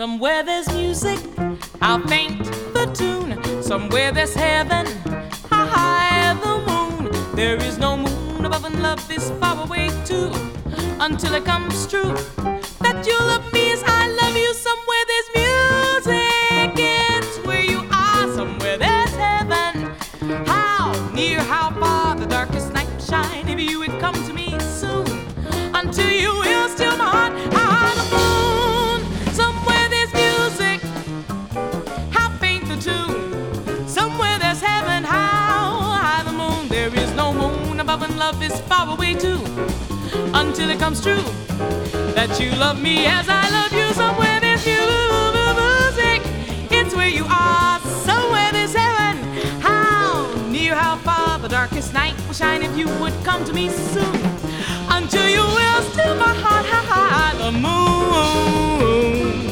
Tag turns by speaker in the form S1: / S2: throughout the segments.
S1: Somewhere there's music, how faint the tune. Somewhere there's heaven, how high the moon. There is no moon above and love is far away too. Until it comes true that you love me as I love you. Somewhere there's music, it's where you are. Somewhere there's heaven, how near, how far. The darkest night will shine if you would come to me soon. Until you will steal my heart, high the moon. Somewhere there's music, how faint the tune. Somewhere there's heaven, how high the moon. There is no moon above and love is far away too. Until it comes true that you love me as I love you. Somewhere there's music, it's where you are. Somewhere there's heaven, how near, how far. The darkest night will shine if you would come to me soon. Until you will steal my heart, how high the moon.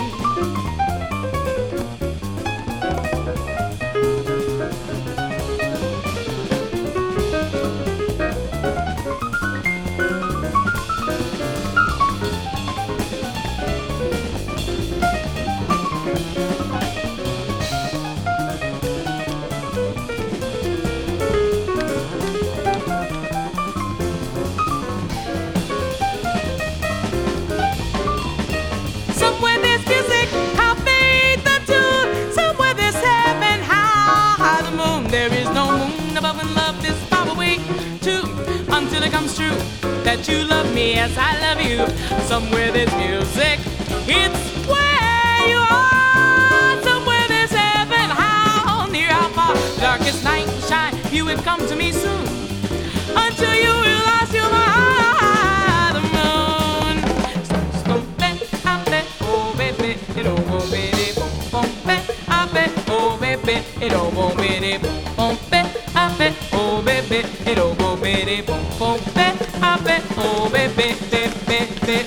S1: There is no moon above and love is far away too. Until it comes true that you love me as I love you. Somewhere there's music, it's where you are. Somewhere there's heaven, how near, how far. The darkest night will shine, you will come to me soon. Until you will ask you my the moon. I bet, oh baby, it oh baby, boom, I bet, oh baby, it oh baby, boom. I bet, oh baby, it'll go baby, boom, boom, I bet, oh baby, baby.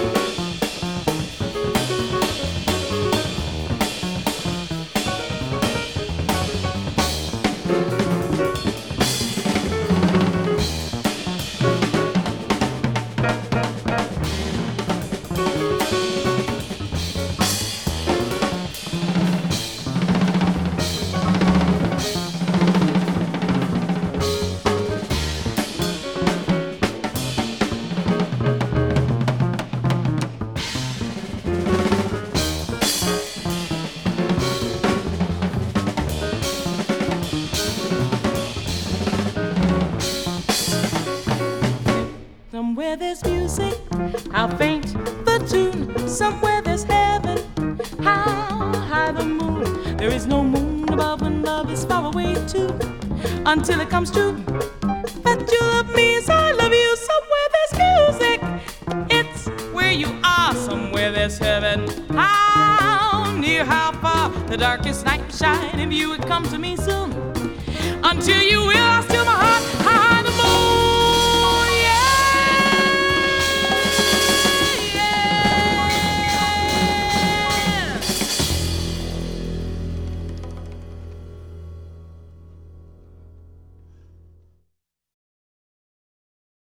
S1: Somewhere there's music, how faint the tune. Somewhere there's heaven, how high the moon. There is no moon above and love is far away too. Until it comes true that you love me as I love you. Somewhere there's music, it's where you are. Somewhere there's heaven, how near, how far. The darkest night will shine if you would come to me soon. Until you will, I'll steal my heart high.